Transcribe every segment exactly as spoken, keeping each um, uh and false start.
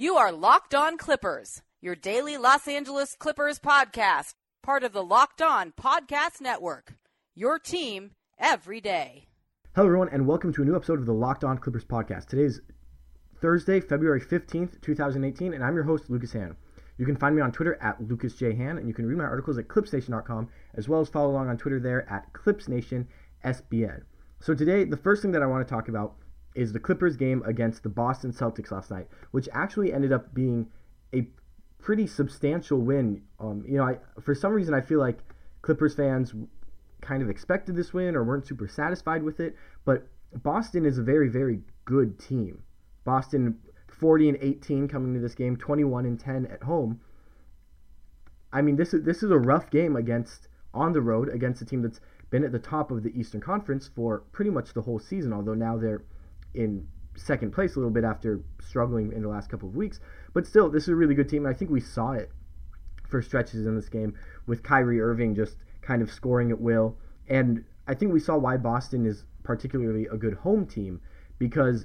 You are Locked On Clippers, your daily Los Angeles Clippers podcast, part of the Locked On Podcast Network, your team every day. Hello, everyone, and welcome to a new episode of the Locked On Clippers podcast. Today is Thursday, February fifteenth, twenty eighteen, and I'm your host, Lucas Han. You can find me on Twitter at Lucas J. Han, and you can read my articles at clips nation dot com, as well as follow along on Twitter there at clips nation S B N. So today, the first thing that I want to talk about is the Clippers game against the Boston Celtics last night, which actually ended up being a pretty substantial win. Um, you know, I, for some reason, I feel like Clippers fans kind of expected this win or weren't super satisfied with it, but Boston is a very, very good team. Boston forty and eighteen coming to this game, twenty-one and ten at home. I mean, this is this is a rough game against on the road against a team that's been at the top of the Eastern Conference for pretty much the whole season, although now they're in second place a little bit after struggling in the last couple of weeks. But still, this is a really good team, and I think we saw it for stretches in this game with Kyrie Irving just kind of scoring at will. And I think we saw why Boston is particularly a good home team, because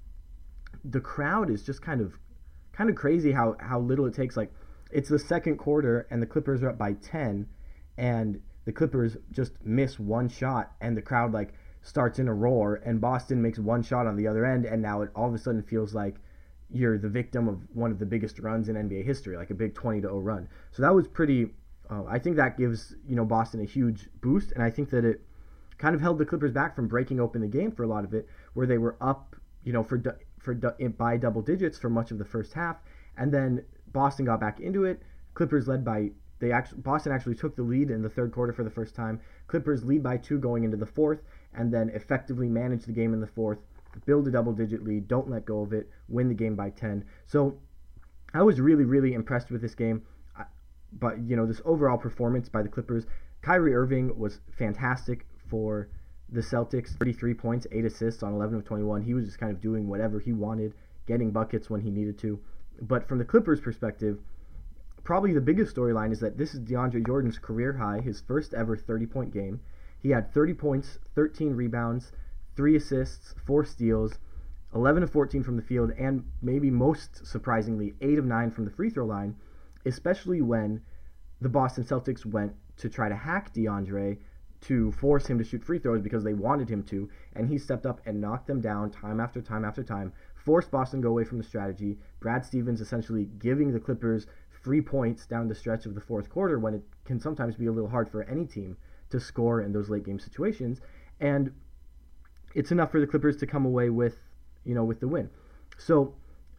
the crowd is just kind of kind of crazy how, how little it takes. Like, it's the second quarter, and the Clippers are up by ten, and the Clippers just miss one shot, and the crowd, like, starts in a roar, and Boston makes one shot on the other end, and now it all of a sudden feels like you're the victim of one of the biggest runs in N B A history, like a big twenty to oh run. So that was pretty, uh, I think that gives, you know, Boston a huge boost, and I think that it kind of held the Clippers back from breaking open the game for a lot of it, where they were up, you know, for for by double digits for much of the first half, and then Boston got back into it. Clippers led by They actually Boston actually took the lead in the third quarter for the first time. Clippers lead by two going into the fourth, and then effectively manage the game in the fourth, build a double-digit lead, don't let go of it, win the game by ten. So I was really, really impressed with this game. But, you know, this overall performance by the Clippers, Kyrie Irving was fantastic for the Celtics. thirty-three points, eight assists on eleven of twenty-one. He was just kind of doing whatever he wanted, getting buckets when he needed to. But from the Clippers' perspective, probably the biggest storyline is that this is DeAndre Jordan's career high, his first ever thirty-point game. He had thirty points, thirteen rebounds, three assists, four steals, eleven of fourteen from the field, and maybe most surprisingly, eight of nine from the free throw line, especially when the Boston Celtics went to try to hack DeAndre to force him to shoot free throws because they wanted him to, and he stepped up and knocked them down time after time after time, forced Boston to go away from the strategy. Brad Stevens essentially giving the Clippers free points down the stretch of the fourth quarter when it can sometimes be a little hard for any team to score in those late game situations, and it's enough for the Clippers to come away with, you know, with the win. So,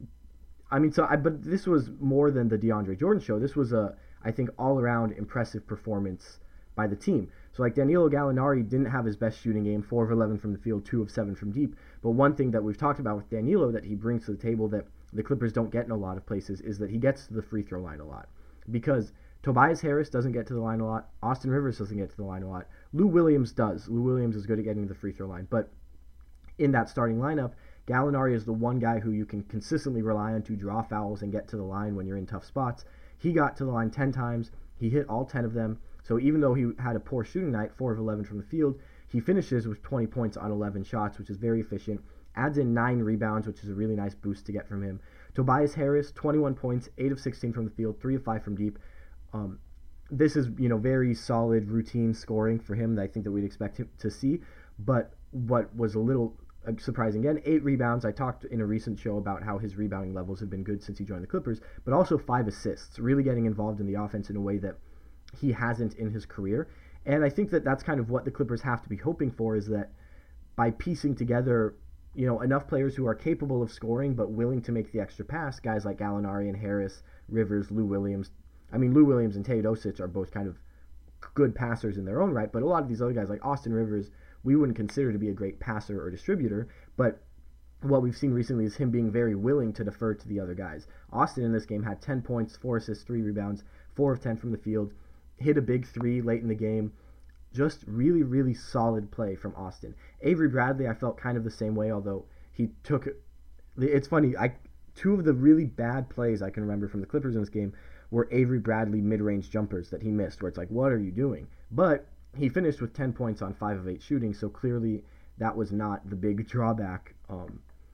I mean, so I, but this was more than the DeAndre Jordan show. This was a, I think, all-around impressive performance by the team. So, like, Danilo Gallinari didn't have his best shooting game, four of eleven from the field, two of seven from deep. But one thing that we've talked about with Danilo that he brings to the table that the Clippers don't get in a lot of places is that he gets to the free throw line a lot, because Tobias Harris doesn't get to the line a lot, Austin Rivers doesn't get to the line a lot, Lou Williams does. Lou Williams is good at getting to the free throw line, but in that starting lineup, Gallinari is the one guy who you can consistently rely on to draw fouls and get to the line when you're in tough spots. He got to the line ten times, he hit all ten of them, so even though he had a poor shooting night, four of eleven from the field, he finishes with twenty points on eleven shots, which is very efficient. Adds in nine rebounds, which is a really nice boost to get from him. Tobias Harris, twenty-one points, eight of sixteen from the field, three of five from deep. Um, this is, you know, very solid routine scoring for him that I think that we'd expect him to see. But what was a little surprising, again, eight rebounds. I talked in a recent show about how his rebounding levels have been good since he joined the Clippers, but also five assists, really getting involved in the offense in a way that he hasn't in his career. And I think that that's kind of what the Clippers have to be hoping for, is that by piecing together, you know, enough players who are capable of scoring but willing to make the extra pass, guys like Gallinari and Harris, Rivers, Lou Williams. I mean, Lou Williams and Teodosic are both kind of good passers in their own right, but a lot of these other guys like Austin Rivers, we wouldn't consider to be a great passer or distributor, but what we've seen recently is him being very willing to defer to the other guys. Austin in this game had ten points, four assists, three rebounds, four of ten from the field, hit a big three late in the game. Just really, really solid play from Austin. Avery Bradley, I felt kind of the same way, although he took – it's funny, I two of the really bad plays I can remember from the Clippers in this game were Avery Bradley mid-range jumpers that he missed, where it's like, what are you doing? But he finished with ten points on five of eight shooting, so clearly that was not the big drawback um,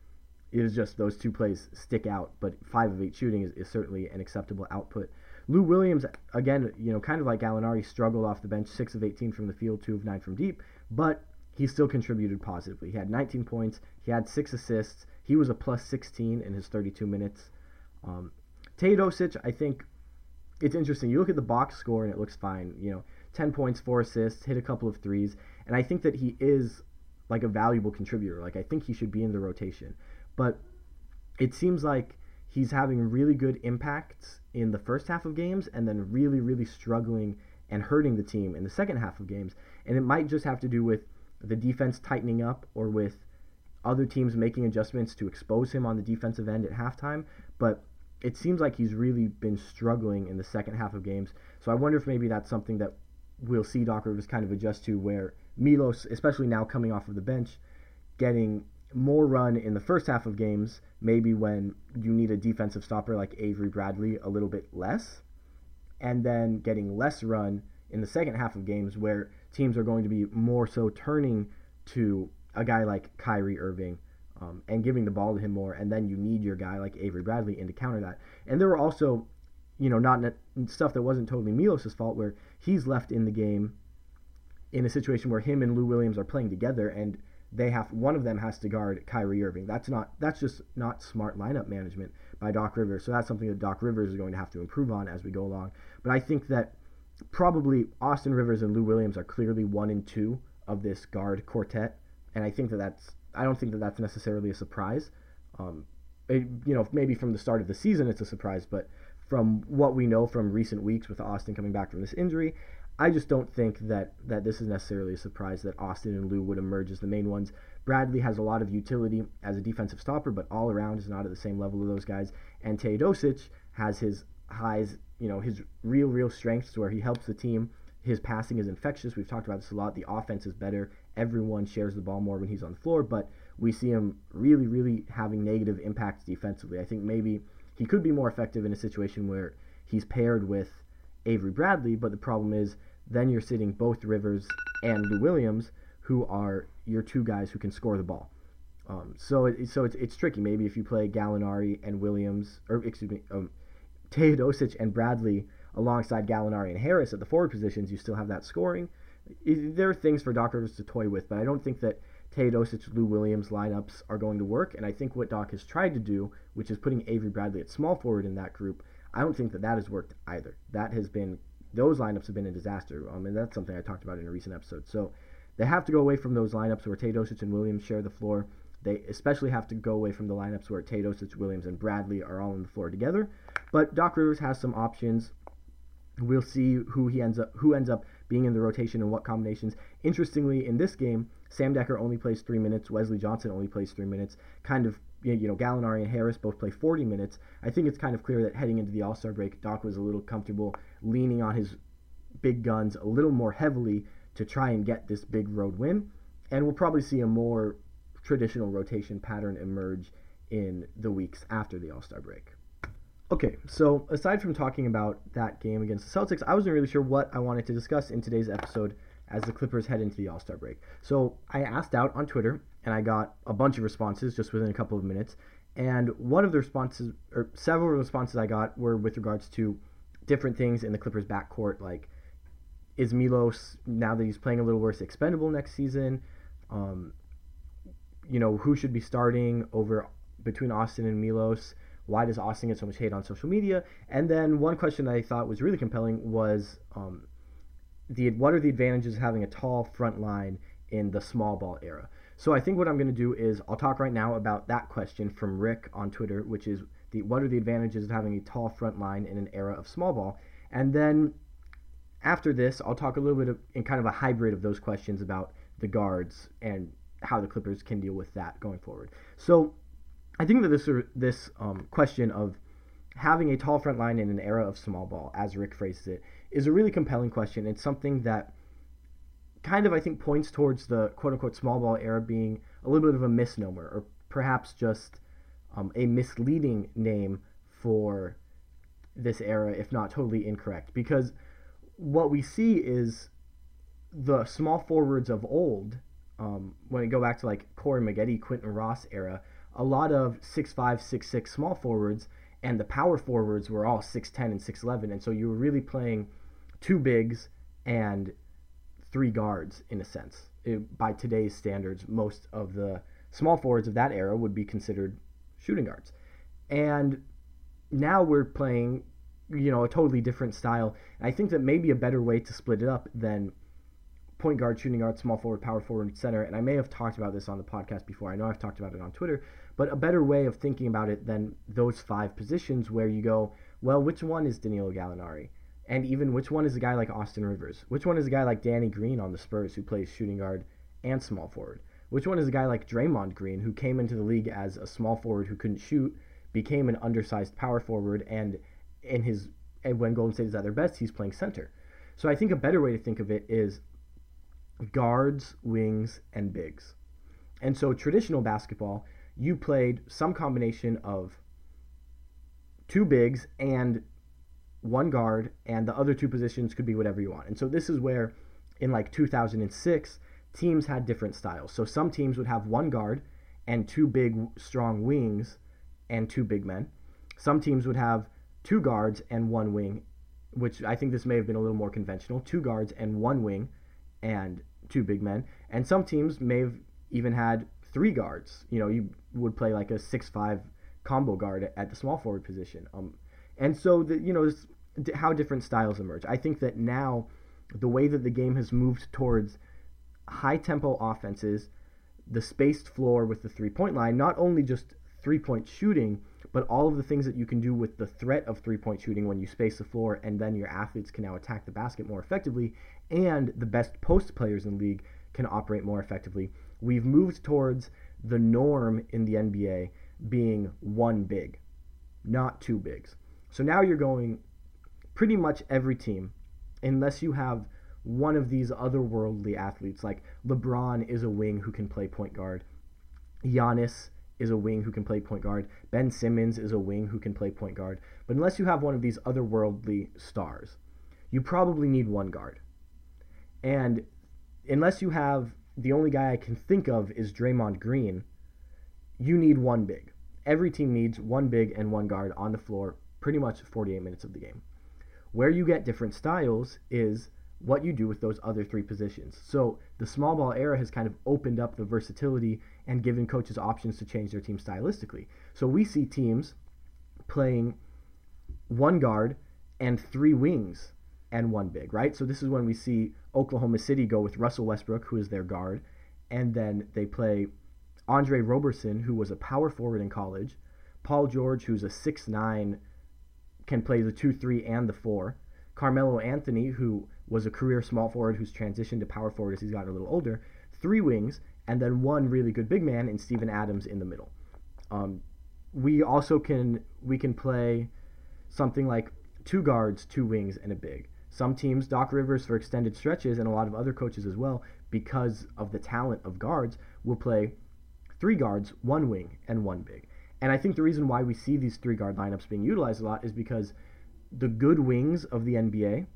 it is just those two plays stick out. But five of eight shooting is, is certainly an acceptable output. Lou Williams, again, you know, kind of like Gallinari, struggled off the bench, six of eighteen from the field, two of nine from deep, but he still contributed positively. He had nineteen points, he had six assists, he was a plus sixteen in his thirty-two minutes. Um, Teodosic, I think it's interesting. You look at the box score and it looks fine. You know, ten points, four assists, hit a couple of threes, and I think that he is like a valuable contributor. Like, I think he should be in the rotation, but it seems like he's having really good impacts in the first half of games and then really, really struggling and hurting the team in the second half of games. And it might just have to do with the defense tightening up or with other teams making adjustments to expose him on the defensive end at halftime. But it seems like he's really been struggling in the second half of games. So I wonder if maybe that's something that we'll see Doc Rivers kind of adjust to, where Milos, especially now coming off of the bench, getting more run in the first half of games, maybe when you need a defensive stopper like Avery Bradley a little bit less, and then getting less run in the second half of games where teams are going to be more so turning to a guy like Kyrie Irving um, and giving the ball to him more, and then you need your guy like Avery Bradley in to counter that. And there were also, you know, not stuff that wasn't totally Milos' fault, where he's left in the game in a situation where him and Lou Williams are playing together, and they have one of them has to guard Kyrie Irving. That's not that's just not smart lineup management by Doc Rivers. So that's something that Doc Rivers is going to have to improve on as we go along. But I think that probably Austin Rivers and Lou Williams are clearly one and two of this guard quartet, and I think that that's I don't think that that's necessarily a surprise. Um, it, you know, maybe from the start of the season it's a surprise, but from what we know from recent weeks with Austin coming back from this injury, I just don't think that, that this is necessarily a surprise that Austin and Lou would emerge as the main ones. Bradley has a lot of utility as a defensive stopper, but all around is not at the same level of those guys. And Teodosic has his highs, you know, his real, real strengths where he helps the team. His passing is infectious. We've talked about this a lot. The offense is better. Everyone shares the ball more when he's on the floor, but we see him really, really having negative impacts defensively. I think maybe he could be more effective in a situation where he's paired with Avery Bradley, but the problem is then you're sitting both Rivers and Lou Williams, who are your two guys who can score the ball. Um, so it, so it's it's tricky. Maybe if you play Gallinari and Williams, or excuse me, um, Teodosic and Bradley alongside Gallinari and Harris at the forward positions, you still have that scoring. It, there are things for Doc Rivers to toy with, but I don't think that Teodosic, Lou Williams lineups are going to work. And I think what Doc has tried to do, which is putting Avery Bradley at small forward in that group, I don't think that that has worked either. That has been, those lineups have been a disaster, um, and that's something I talked about in a recent episode. So they have to go away from those lineups where Teodosic and Williams share the floor. They especially have to go away from the lineups where Teodosic, Williams, and Bradley are all on the floor together. But Doc Rivers has some options. We'll see who he ends up, who ends up being in the rotation and what combinations. Interestingly, in this game, Sam Dekker only plays three minutes. Wesley Johnson only plays three minutes. Kind of, you know, Gallinari and Harris both play forty minutes. I think it's kind of clear that heading into the All-Star break, Doc was a little comfortable leaning on his big guns a little more heavily to try and get this big road win. And we'll probably see a more traditional rotation pattern emerge in the weeks after the All-Star break. Okay, so aside from talking about that game against the Celtics, I wasn't really sure what I wanted to discuss in today's episode as the Clippers head into the All-Star break. So I asked out on Twitter, and I got a bunch of responses just within a couple of minutes. And one of the responses, or several responses I got, were with regards to different things in the Clippers' backcourt, like, is Milos, now that he's playing a little worse, expendable next season? Um, you know, who should be starting over between Austin and Milos? Why does Austin get so much hate on social media? And then one question I thought was really compelling was, um, the what are the advantages of having a tall front line in the small ball era? So I think what I'm going to do is I'll talk right now about that question from Rick on Twitter, which is the what are the advantages of having a tall front line in an era of small ball? And then after this, I'll talk a little bit of, in kind of a hybrid of those questions about the guards and how the Clippers can deal with that going forward. So I think that this this um, question of having a tall front line in an era of small ball, as Rick phrases it, is a really compelling question. It's something that kind of, I think, points towards the quote-unquote small ball era being a little bit of a misnomer, or perhaps just um, a misleading name for this era, if not totally incorrect. Because what we see is the small forwards of old, um, when we go back to like Corey Maggette, Quentin Ross era, a lot of six five, six six small forwards, and the power forwards were all six ten and six eleven, and so you were really playing two bigs and three guards in a sense. It, by today's standards, most of the small forwards of that era would be considered shooting guards. And now we're playing, you know, a totally different style. And I think that maybe a better way to split it up than point guard, shooting guard, small forward, power forward, center, and I may have talked about this on the podcast before. I know I've talked about it on Twitter, but a better way of thinking about it than those five positions where you go, well, which one is Danilo Gallinari? And even which one is a guy like Austin Rivers? Which one is a guy like Danny Green on the Spurs who plays shooting guard and small forward? Which one is a guy like Draymond Green who came into the league as a small forward who couldn't shoot, became an undersized power forward, and in his and when Golden State is at their best, he's playing center. So I think a better way to think of it is guards, wings, and bigs. And so traditional basketball, you played some combination of two bigs and one guard, and the other two positions could be whatever you want. And so this is where, in like two thousand six, teams had different styles. So some teams would have one guard and two big, strong wings and two big men. Some teams would have two guards and one wing, which I think this may have been a little more conventional, two guards and one wing and two big men. And some teams may have even had three guards. You know, you would play like a six five combo guard at the small forward position. Um, and so, the, you know, this, how different styles emerge. I think that now the way that the game has moved towards high-tempo offenses, the spaced floor with the three-point line, not only just three-point shooting, but all of the things that you can do with the threat of three-point shooting when you space the floor, and then your athletes can now attack the basket more effectively, and the best post players in the league can operate more effectively. We've moved towards the norm in the N B A being one big, not two bigs. So now you're going pretty much every team, unless you have one of these otherworldly athletes, like LeBron is a wing who can play point guard, Giannis is a wing who can play point guard, Ben Simmons is a wing who can play point guard, but unless you have one of these otherworldly stars, you probably need one guard. And unless you have, the only guy I can think of is Draymond Green, you need one big. Every team needs one big and one guard on the floor pretty much forty-eight minutes of the game. Where you get different styles is what you do with those other three positions. So the small ball era has kind of opened up the versatility and given coaches options to change their team stylistically. So we see teams playing one guard and three wings and one big, right? So this is when we see Oklahoma City go with Russell Westbrook, who is their guard, and then they play Andre Roberson, who was a power forward in college, Paul George, who's a six nine, can play the two three and the four, Carmelo Anthony, who was a career small forward who's transitioned to power forward as he's gotten a little older, three wings, and then one really good big man in Steven Adams in the middle. Um, we also can we can play something like two guards, two wings, and a big. Some teams, Doc Rivers for extended stretches, and a lot of other coaches as well, because of the talent of guards, will play three guards, one wing, and one big. And I think the reason why we see these three guard lineups being utilized a lot is because the good wings of the N B A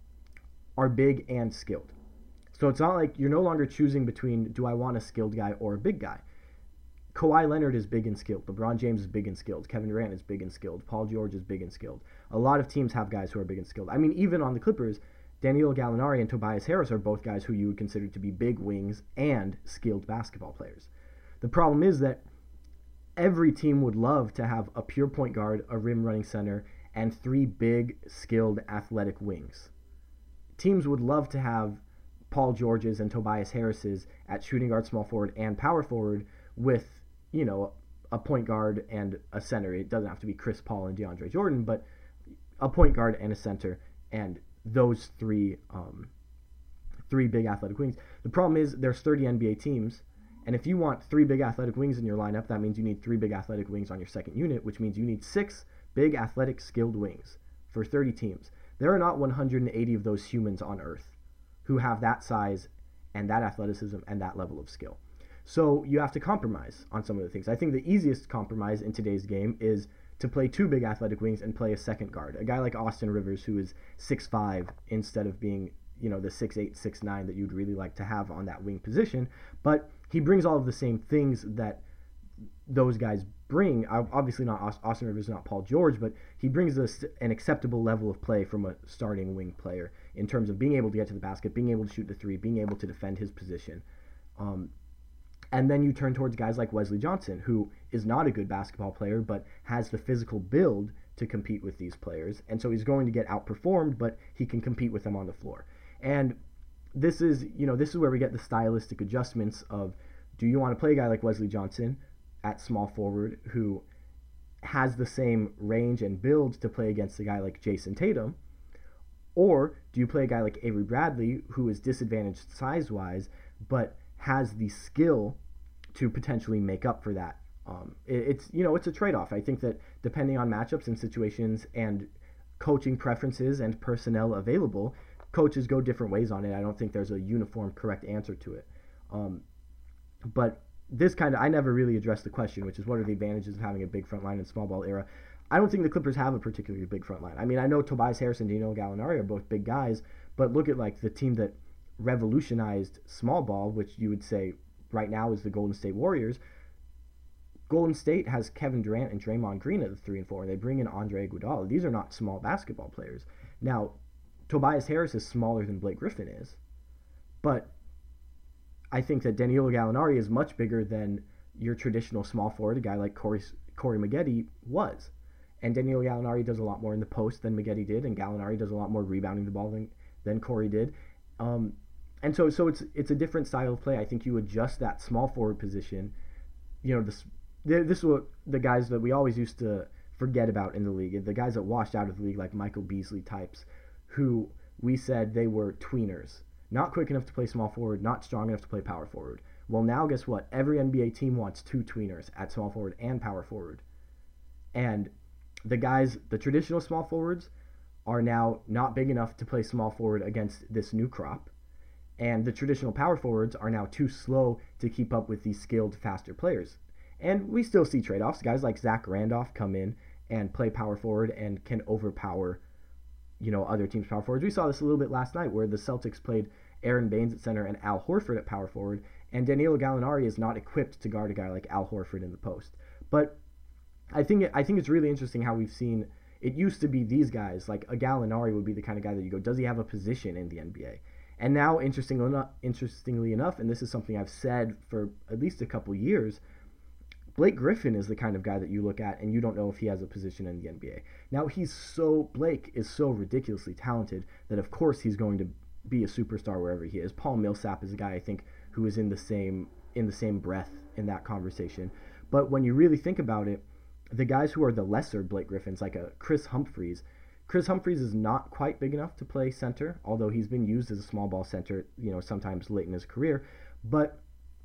are big and skilled. So it's not like you're no longer choosing between, do I want a skilled guy or a big guy? Kawhi Leonard is big and skilled. LeBron James is big and skilled. Kevin Durant is big and skilled. Paul George is big and skilled. A lot of teams have guys who are big and skilled. I mean, even on the Clippers, Danilo Gallinari and Tobias Harris are both guys who you would consider to be big wings and skilled basketball players. The problem is that every team would love to have a pure point guard, a rim running center, and three big, skilled, athletic wings. Teams would love to have Paul George's and Tobias Harris's at shooting guard, small forward, and power forward with, you know, a point guard and a center. It doesn't have to be Chris Paul and DeAndre Jordan, but a point guard and a center, and those three um, three big athletic wings. The problem is there's thirty N B A teams, and if you want three big athletic wings in your lineup, that means you need three big athletic wings on your second unit, which means you need six big athletic skilled wings for thirty teams. There are not one hundred eighty of those humans on Earth who have that size and that athleticism and that level of skill. So you have to compromise on some of the things. I think the easiest compromise in today's game is to play two big athletic wings and play a second guard. A guy like Austin Rivers, who is six five instead of being, you know, the six eight, six nine that you'd really like to have on that wing position. But he brings all of the same things that those guys bring. Obviously not Austin Rivers, not Paul George, but he brings us an acceptable level of play from a starting wing player in terms of being able to get to the basket, being able to shoot the three, being able to defend his position. Um, and then you turn towards guys like Wesley Johnson, who is not a good basketball player, but has the physical build to compete with these players. And so he's going to get outperformed, but he can compete with them on the floor. And this is, you know, this is where we get the stylistic adjustments of, do you want to play a guy like Wesley Johnson at small forward who has the same range and build to play against a guy like Jason Tatum? Or do you play a guy like Avery Bradley, who is disadvantaged size-wise, but has the skill to potentially make up for that? Um, it, it's, you know, it's a trade-off. I think that depending on matchups and situations and coaching preferences and personnel available, coaches go different ways on it. I don't think there's a uniform correct answer to it. Um, but this kind of, I never really addressed the question, which is what are the advantages of having a big front line in small ball era? I don't think the Clippers have a particularly big front line. I mean, I know Tobias Harris and Danilo Gallinari are both big guys, but look at like the team that revolutionized small ball, which you would say right now is the Golden State Warriors. Golden State has Kevin Durant and Draymond Green at the three and four, and they bring in Andre Iguodala. These are not small basketball players. Now, Tobias Harris is smaller than Blake Griffin is, but I think that Danilo Gallinari is much bigger than your traditional small forward, a guy like Corey, Corey Maggette was. And Danilo Gallinari does a lot more in the post than Maggette did, and Gallinari does a lot more rebounding the ball than, than Corey did. Um, and so so it's it's a different style of play. I think you adjust that small forward position. You know, this this is what the guys that we always used to forget about in the league, the guys that washed out of the league, like Michael Beasley types, who we said they were tweeners. Not quick enough to play small forward, not strong enough to play power forward. Well, now guess what? Every N B A team wants two tweeners at small forward and power forward. And the guys, the traditional small forwards, are now not big enough to play small forward against this new crop. And the traditional power forwards are now too slow to keep up with these skilled, faster players. And we still see trade-offs. Guys like Zach Randolph come in and play power forward and can overpower, you know, other teams' power forwards. We saw this a little bit last night where the Celtics played Aaron Baines at center and Al Horford at power forward, and Danilo Gallinari is not equipped to guard a guy like Al Horford in the post. But I think it, I think it's really interesting how we've seen, it used to be these guys, like a Gallinari would be the kind of guy that you go, does he have a position in the N B A? And now, interestingly enough, interestingly enough, and this is something I've said for at least a couple years, Blake Griffin is the kind of guy that you look at and you don't know if he has a position in the N B A. Now, he's so, Blake is so ridiculously talented that of course he's going to be a superstar wherever he is. Paul Millsap is a guy I think who is in the same in the same breath in that conversation. But when you really think about it, the guys who are the lesser Blake Griffins, like a Chris Humphries, Chris Humphries is not quite big enough to play center, although he's been used as a small ball center, you know, sometimes late in his career, but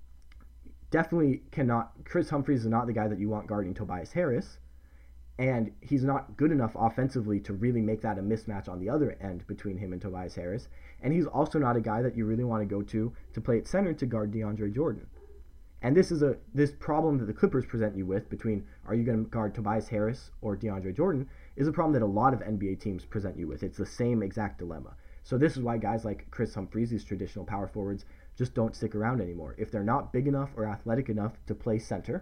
definitely cannot, Chris Humphries is not the guy that you want guarding Tobias Harris, and he's not good enough offensively to really make that a mismatch on the other end between him and Tobias Harris, and he's also not a guy that you really want to go to to play at center to guard DeAndre Jordan. And this is a this problem that the Clippers present you with between are you going to guard Tobias Harris or DeAndre Jordan is a problem that a lot of N B A teams present you with. It's the same exact dilemma. So this is why guys like Chris Humphries, these traditional power forwards, just don't stick around anymore. If they're not big enough or athletic enough to play center,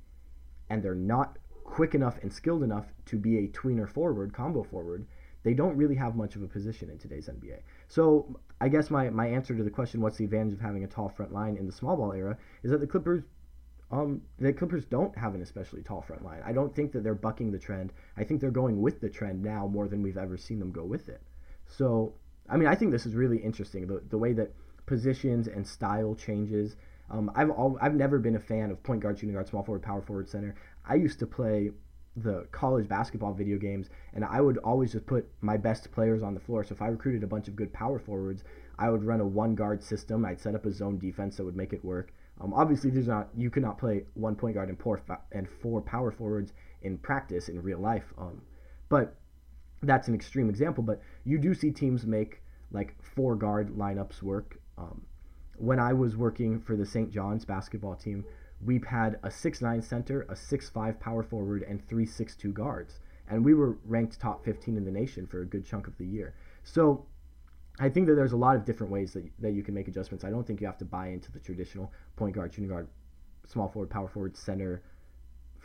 and they're not quick enough and skilled enough to be a tweener forward, combo forward, they don't really have much of a position in today's N B A. So I guess my, my answer to the question, what's the advantage of having a tall front line in the small ball era, is that the Clippers um, the Clippers don't have an especially tall front line. I don't think that they're bucking the trend. I think they're going with the trend now more than we've ever seen them go with it. So, I mean, I think this is really interesting, the, the way that positions and style changes. Um, I've all, I've never been a fan of point guard, shooting guard, small forward, power forward, center. I used to play the college basketball video games, and I would always just put my best players on the floor. So if I recruited a bunch of good power forwards, I would run a one guard system. I'd set up a zone defense that would make it work. Um, obviously, there's not you could not play one point guard and four and four power forwards in practice in real life. Um, but that's an extreme example. But you do see teams make like four guard lineups work. Um, when I was working for the Saint John's basketball team, we had a six nine center, a six five power forward, and three six two guards. And we were ranked top fifteen in the nation for a good chunk of the year. So I think that there's a lot of different ways that, that you can make adjustments. I don't think you have to buy into the traditional point guard, shooting guard, small forward, power forward, center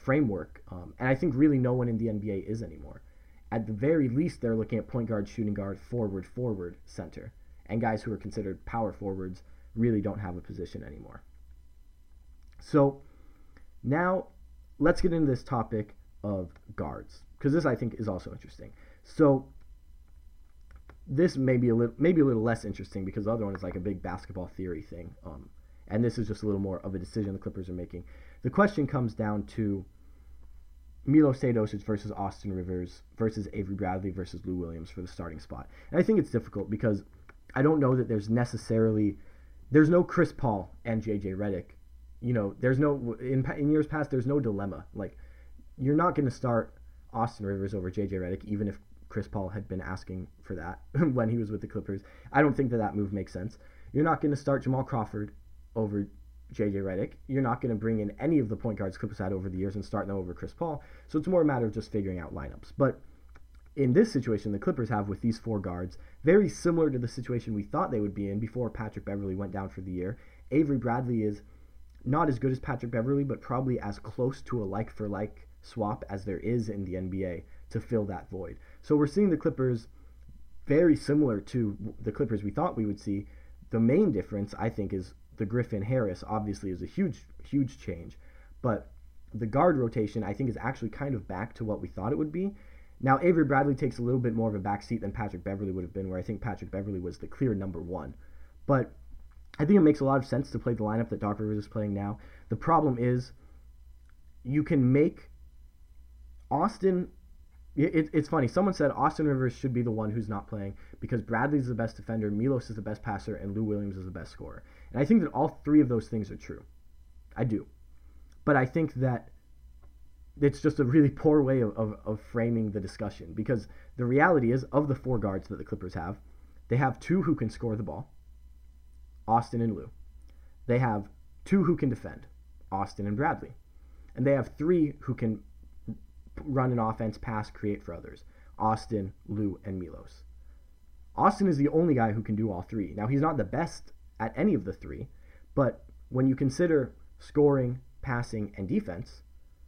framework. Um, and I think really no one in the N B A is anymore. At the very least, they're looking at point guard, shooting guard, forward, forward, center. And guys who are considered power forwards really don't have a position anymore. So now let's get into this topic of guards, because this I think is also interesting. So this may be a little, maybe a little less interesting because the other one is like a big basketball theory thing. Um, and this is just a little more of a decision the Clippers are making. The question comes down to Milos Teodosic versus Austin Rivers versus Avery Bradley versus Lou Williams for the starting spot. And I think it's difficult because I don't know that there's necessarily, there's no Chris Paul and J J Redick. You know, there's no, in, in years past, there's no dilemma. Like, you're not going to start Austin Rivers over J J Redick, even if Chris Paul had been asking for that when he was with the Clippers. I don't think that that move makes sense. You're not going to start Jamal Crawford over J J Redick. You're not going to bring in any of the point guards Clippers had over the years and start them over Chris Paul. So it's more a matter of just figuring out lineups. But in this situation, the Clippers have with these four guards, very similar to the situation we thought they would be in before Patrick Beverley went down for the year. Avery Bradley is not as good as Patrick Beverley, but probably as close to a like-for-like swap as there is in the N B A to fill that void. So we're seeing the Clippers very similar to the Clippers we thought we would see. The main difference, I think, is the Griffin Harris obviously is a huge, huge change. But the guard rotation, I think, is actually kind of back to what we thought it would be. Now, Avery Bradley takes a little bit more of a backseat than Patrick Beverley would have been, where I think Patrick Beverley was the clear number one. But I think it makes a lot of sense to play the lineup that Doc Rivers is playing now. The problem is you can make Austin... It, it's funny. Someone said Austin Rivers should be the one who's not playing because Bradley's the best defender, Milos is the best passer, and Lou Williams is the best scorer. And I think that all three of those things are true. I do. But I think that it's just a really poor way of, of, of framing the discussion because the reality is, of the four guards that the Clippers have, they have two who can score the ball, Austin and Lou. They have two who can defend, Austin and Bradley. And they have three who can run an offense, pass, create for others, Austin, Lou, and Milos. Austin is the only guy who can do all three. Now, he's not the best at any of the three, but when you consider scoring, passing, and defense,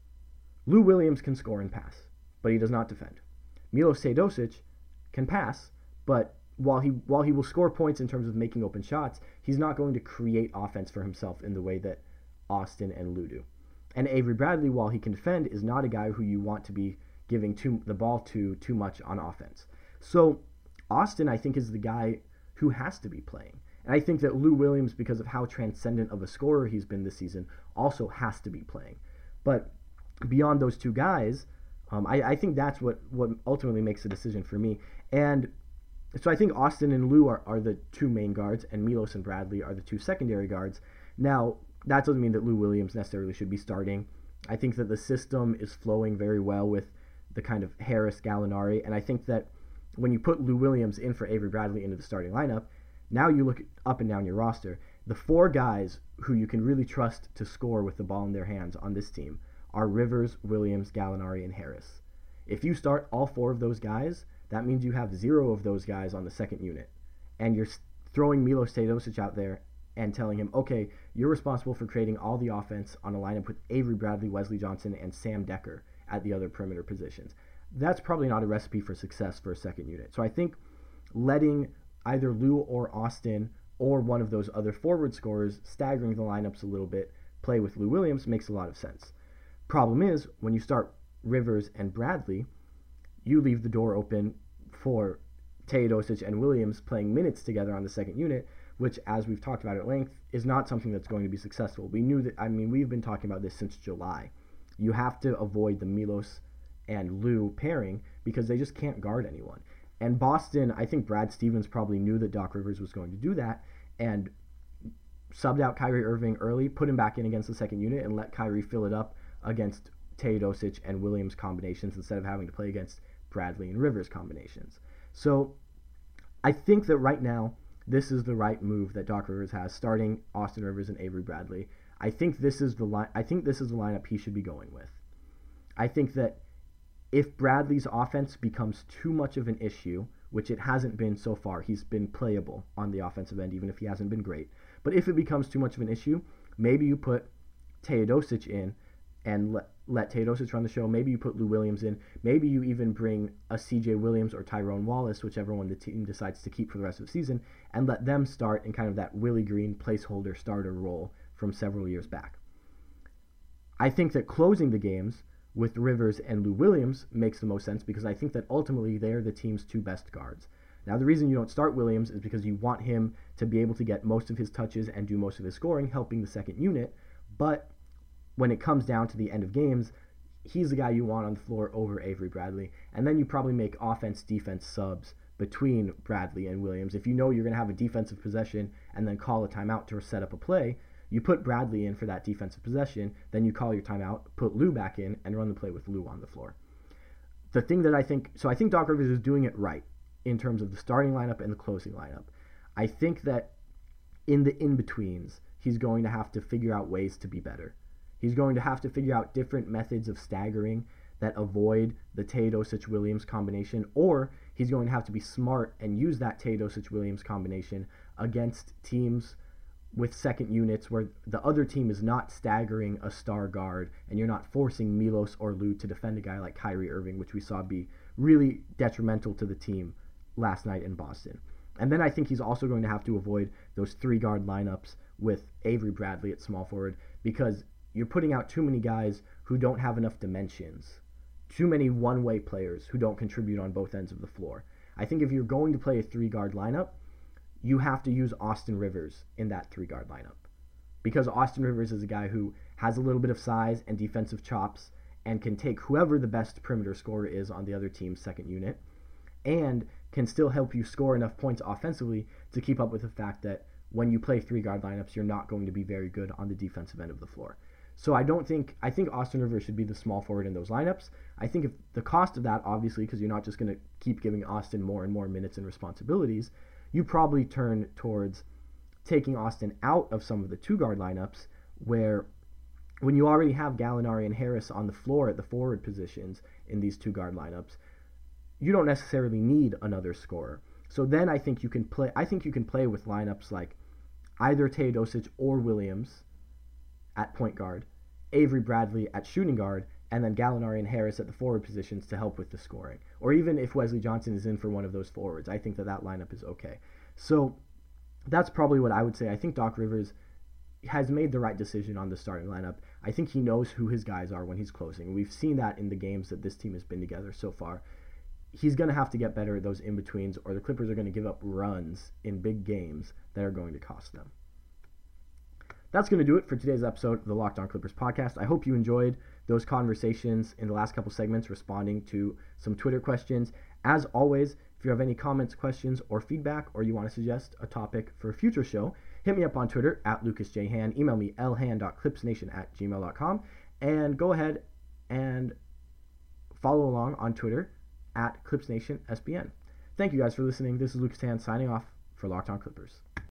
Lou Williams can score and pass, but he does not defend. Milos Teodosic can pass, but while he while he will score points in terms of making open shots, he's not going to create offense for himself in the way that Austin and Lou do. And Avery Bradley, while he can defend, is not a guy who you want to be giving too, the ball to too much on offense. So Austin, I think, is the guy who has to be playing. And I think that Lou Williams, because of how transcendent of a scorer he's been this season, also has to be playing. But beyond those two guys, um, I, I think that's what, what ultimately makes the decision for me. And so I think Austin and Lou are, are the two main guards, and Milos and Bradley are the two secondary guards. Now, that doesn't mean that Lou Williams necessarily should be starting. I think that the system is flowing very well with the kind of Harris Gallinari, and I think that when you put Lou Williams in for Avery Bradley into the starting lineup, now you look up and down your roster. The four guys who you can really trust to score with the ball in their hands on this team are Rivers, Williams, Gallinari, and Harris. If you start all four of those guys, that means you have zero of those guys on the second unit, and you're throwing Milos Teodosic out there and telling him, okay, you're responsible for creating all the offense on a lineup with Avery Bradley, Wesley Johnson, and Sam Decker at the other perimeter positions. That's probably not a recipe for success for a second unit. So I think letting either Lou or Austin or one of those other forward scorers, staggering the lineups a little bit, play with Lou Williams makes a lot of sense. Problem is, when you start Rivers and Bradley, you leave the door open for Teodosic and Williams playing minutes together on the second unit, which, as we've talked about at length, is not something that's going to be successful. We knew that, I mean, we've been talking about this since July. You have to avoid the Milos and Lou pairing because they just can't guard anyone. And Boston, I think Brad Stevens probably knew that Doc Rivers was going to do that and subbed out Kyrie Irving early, put him back in against the second unit, and let Kyrie fill it up against Teodosic and Williams combinations instead of having to play against Bradley and Rivers combinations. So I think that right now, this is the right move that Doc Rivers has, starting Austin Rivers and Avery Bradley. I think this is the li- I think this is the lineup he should be going with. I think that if Bradley's offense becomes too much of an issue, which it hasn't been so far, he's been playable on the offensive end, even if he hasn't been great. But if it becomes too much of an issue, maybe you put Teodosic in and let, let Teodosic run the show. Maybe you put Lou Williams in. Maybe you even bring a C J Williams or Tyrone Wallace, whichever one the team decides to keep for the rest of the season, and let them start in kind of that Willie Green placeholder starter role from several years back. I think that closing the games with Rivers and Lou Williams makes the most sense because I think that ultimately they're the team's two best guards. Now, the reason you don't start Williams is because you want him to be able to get most of his touches and do most of his scoring, helping the second unit. But when it comes down to the end of games, he's the guy you want on the floor over Avery Bradley. And then you probably make offense-defense subs between Bradley and Williams. If you know you're going to have a defensive possession and then call a timeout to set up a play, you put Bradley in for that defensive possession, then you call your timeout, put Lou back in, and run the play with Lou on the floor. The thing that I think, so I think Doc Rivers is doing it right in terms of the starting lineup and the closing lineup. I think that in the in-betweens, he's going to have to figure out ways to be better. He's going to have to figure out different methods of staggering that avoid the Teodosic-Williams combination, or he's going to have to be smart and use that Teodosic-Williams combination against teams with second units where the other team is not staggering a star guard and you're not forcing Milos or Lou to defend a guy like Kyrie Irving, which we saw be really detrimental to the team last night in Boston. And then I think he's also going to have to avoid those three-guard lineups with Avery Bradley at small forward because you're putting out too many guys who don't have enough dimensions, too many one-way players who don't contribute on both ends of the floor. I think if you're going to play a three-guard lineup, you have to use Austin Rivers in that three-guard lineup because Austin Rivers is a guy who has a little bit of size and defensive chops and can take whoever the best perimeter scorer is on the other team's second unit and can still help you score enough points offensively to keep up with the fact that when you play three-guard lineups, you're not going to be very good on the defensive end of the floor. So I don't think, I think Austin Rivers should be the small forward in those lineups. I think if the cost of that, obviously, because you're not just going to keep giving Austin more and more minutes and responsibilities, you probably turn towards taking Austin out of some of the two-guard lineups where when you already have Gallinari and Harris on the floor at the forward positions in these two-guard lineups, you don't necessarily need another scorer. So then I think you can play I think you can play with lineups like either Teodosic or Williams at point guard, Avery Bradley at shooting guard, and then Gallinari and Harris at the forward positions to help with the scoring. Or even if Wesley Johnson is in for one of those forwards, I think that that lineup is okay. So that's probably what I would say. I think Doc Rivers has made the right decision on the starting lineup. I think he knows who his guys are when he's closing. We've seen that in the games that this team has been together so far. He's going to have to get better at those in-betweens, or the Clippers are going to give up runs in big games that are going to cost them. That's going to do it for today's episode of the Locked On Clippers podcast. I hope you enjoyed those conversations in the last couple segments, responding to some Twitter questions. As always, if you have any comments, questions, or feedback, or you want to suggest a topic for a future show, hit me up on Twitter at LucasJHan. Email me l han dot clips nation at gmail dot com. And go ahead and follow along on Twitter at ClipsNationSBN. Thank you guys for listening. This is Lucas Han signing off for Locked On Clippers.